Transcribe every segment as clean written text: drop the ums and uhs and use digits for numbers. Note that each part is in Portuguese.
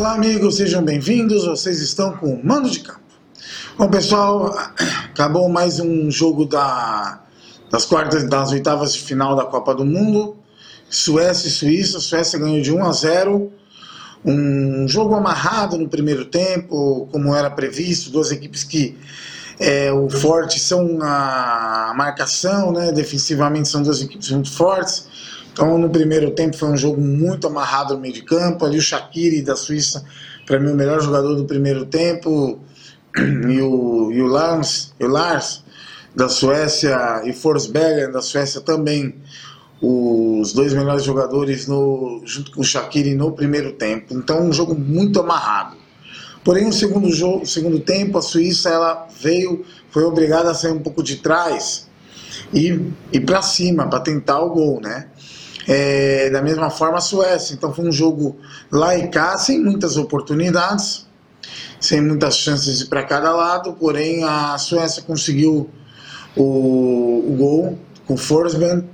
Olá amigos, sejam bem-vindos, vocês estão com o Mando de Campo. Bom pessoal, acabou mais um jogo das oitavas de final da Copa do Mundo, Suécia e Suíça. A Suécia ganhou de 1-0, um jogo amarrado no primeiro tempo, como era previsto, duas equipes que o forte são a marcação, né? Defensivamente são duas equipes muito fortes. Então no primeiro tempo foi um jogo muito amarrado no meio de campo. Ali o Shaqiri da Suíça, para mim o melhor jogador do primeiro tempo, e o Lars da Suécia e Forsberg da Suécia também, os dois melhores jogadores junto com o Shaqiri no primeiro tempo. Então um jogo muito amarrado. Porém, no segundo tempo, a Suíça foi obrigada a sair um pouco de trás e para cima, para tentar o gol, né? Da mesma forma a Suécia. Então foi um jogo lá e cá, sem muitas oportunidades, sem muitas chances de para cada lado. Porém, a Suécia conseguiu o gol com Forsberg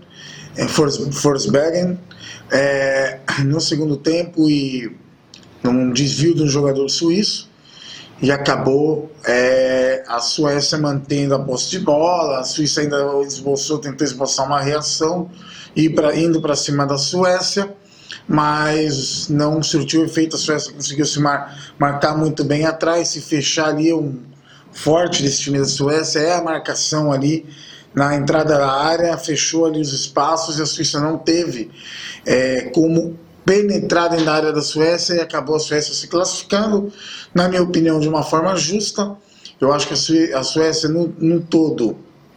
no segundo tempo, e num desvio de um jogador suíço, e acabou a Suécia mantendo a posse de bola. A Suíça ainda tentou esboçar uma reação, indo para cima da Suécia, mas não surtiu efeito. A Suécia conseguiu se marcar muito bem atrás, se fechar ali. Forte desse time da Suécia é a marcação ali na entrada da área, fechou ali os espaços, e a Suíça não teve como penetrar dentro da área da Suécia, e acabou a Suécia se classificando, na minha opinião, de uma forma justa. Eu acho que a Suécia no todo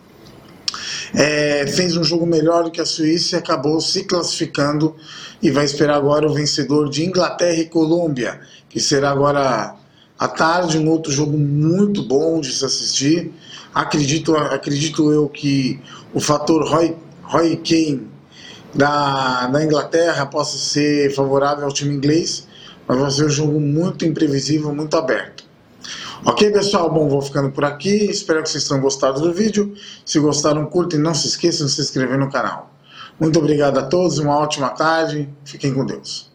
fez um jogo melhor do que a Suíça e acabou se classificando, e vai esperar agora o vencedor de Inglaterra e Colômbia, que será agora à tarde, um outro jogo muito bom de se assistir. Acredito eu que o fator Roy Keane da Inglaterra possa ser favorável ao time inglês, mas vai ser um jogo muito imprevisível, muito aberto. Ok, pessoal? Bom, vou ficando por aqui. Espero que vocês tenham gostado do vídeo. Se gostaram, curtem, não se esqueçam de se inscrever no canal. Muito obrigado a todos, uma ótima tarde. Fiquem com Deus.